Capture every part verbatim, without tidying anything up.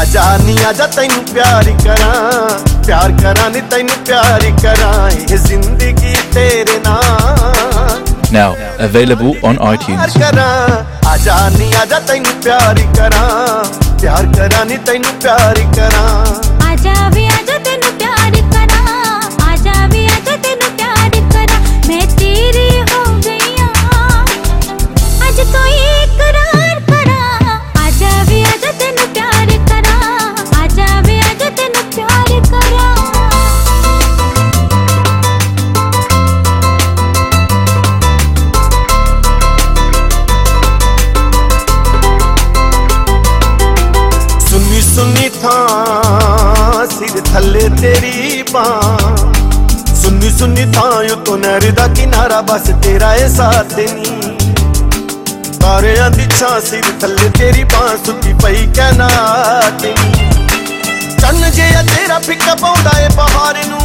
आजा नी आजा तैनू प्यार करा, प्यार करा नी तैनू प्यार करा, ये जिंदगी तेरे नाल। Now available on iTunes. आजा नी आजा तैनू प्यार करा, प्यार करा नी तैनू प्यार करा। आजा वे आजा तैनू प्यार करा, आजा वे आजा तैनू प्यार करा, मैं तेरी हो गई आज तो इकरार करा। आजा वे आजा तैनू प्यार करा, आजा वे आजा तैनू प्यार करा। सुनी था सिर थले तेरी बां, सुनी सुनी था यू तो नहर दा किनारा, बस तेरा ए साथ नी। तारियां दी छां सिर थले तेरी बां, सुती पई कहना तेरी। चन्न जिहा तेरा फिक्का पाउंदा ए बहार नूं,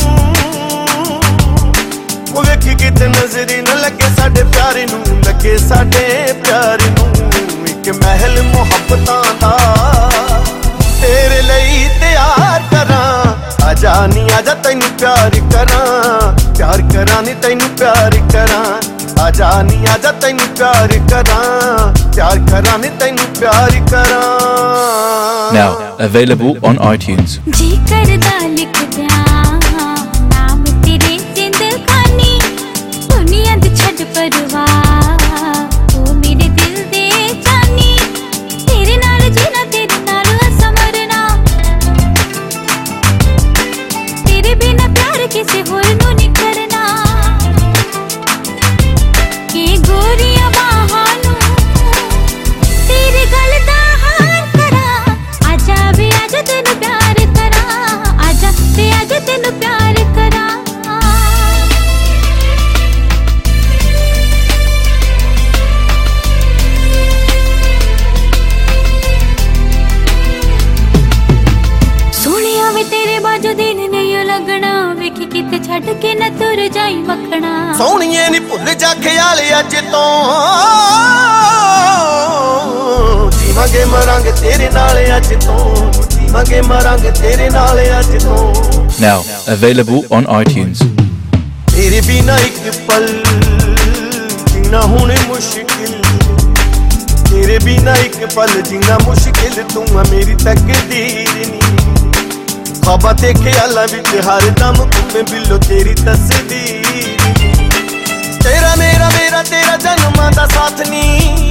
ओ वेखी किते नजरी न लगे साडे प्यार नूं, लगे साडे प्यार नूं। इक महल मुहब्बतां दा तेरे लिए तैयार करा। आजा नी आजा तैनू प्यार करा, प्यार करा नी तैनू प्यार करा। आजा नी आजा तैनू प्यार करा, प्यार करा नी तैनू प्यार करा। Now available on iTunes. जी करदा लिख दिया नाम तेरे जिंदगानी, दुनिया दी छड़ परवाह ओ मेरे दिल दे जानी। तेरे नाल जीना तेरे नाल समरना, तेरे बिना प्यार किसी होर नूं नहीं करना। के गोरियां बाहां नूं तेरे गल दा हार करा। आजा वे आजा तैनू प्यार करा, आजा वे आजा तैनू प्यार करा। सोनिया वे तेरे बाजू दिन नहीं लगना, वेखी किते छड्ड के ना तुर जाई मखना। सोहणीए नी भुल जा ख्याल अज तो, जीवांगे मरांगे तेरे नाल अज तो, जीवांगे मरांगे तेरे नाल अज तो। Now available on iTunes. तेरे बिना एक पल जीना हुण मुश्किल, तेरे बिना एक पल जीना मुश्किल। तू मेरी तकदीर नी, ख्वाबां ते ख्यालां विच हर दम घूमे बिल्लो तेरी तस्वीर। तेरा मेरा मेरा तेरा जन्मां दा साथ नी,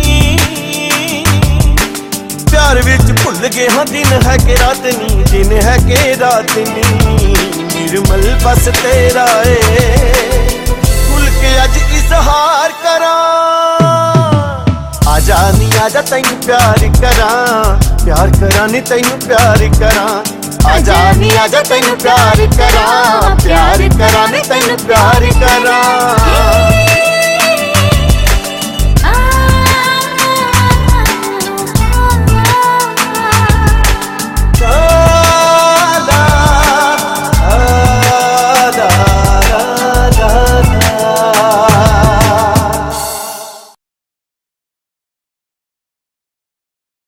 प्यार विच भुल गए हाँ दिन है के रात नी, दिन है के रात नी। निर्मल बस तेरा ए खुल के अज इजहार करा। आजा नी आजा तैनू प्यार करा, प्यार करा नी तैनू प्यार करा। आजा नी आजा तैनू प्यार करा, प्यार करा नी तैनू प्यार करा।